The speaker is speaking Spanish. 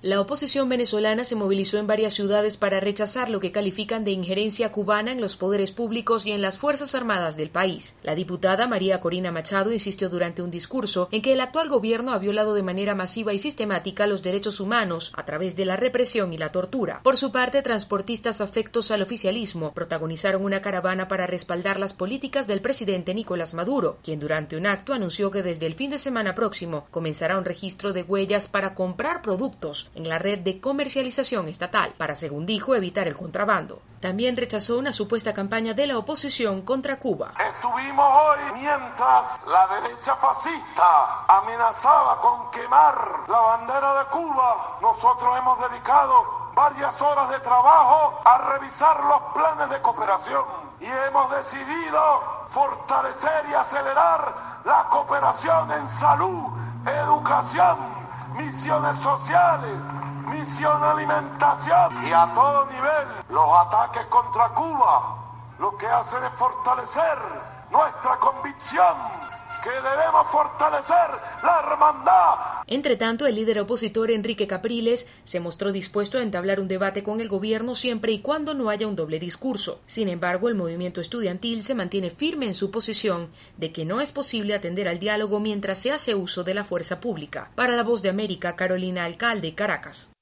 La oposición venezolana se movilizó en varias ciudades para rechazar lo que califican de injerencia cubana en los poderes públicos y en las Fuerzas Armadas del país. La diputada María Corina Machado insistió durante un discurso en que el actual gobierno ha violado de manera masiva y sistemática los derechos humanos a través de la represión y la tortura. Por su parte, transportistas afectos al oficialismo protagonizaron una caravana para respaldar las políticas del presidente Nicolás Maduro, quien durante un acto anunció que desde el fin de semana próximo comenzará un registro de huellas para comprar productos en la red de comercialización estatal, para, según dijo, evitar el contrabando. También rechazó una supuesta campaña de la oposición contra Cuba. Estuvimos hoy mientras la derecha fascista amenazaba con quemar la bandera de Cuba. Nosotros hemos dedicado varias horas de trabajo a revisar los planes de cooperación y hemos decidido fortalecer y acelerar la cooperación en salud, educación, misiones sociales, misión alimentación y a todo nivel. Los ataques contra Cuba lo que hacen es fortalecer nuestra convicción que debemos fortalecer la hermandad. Entre tanto, el líder opositor Enrique Capriles se mostró dispuesto a entablar un debate con el gobierno siempre y cuando no haya un doble discurso. Sin embargo, el movimiento estudiantil se mantiene firme en su posición de que no es posible atender al diálogo mientras se hace uso de la fuerza pública. Para La Voz de América, Carolina Alcalde, Caracas.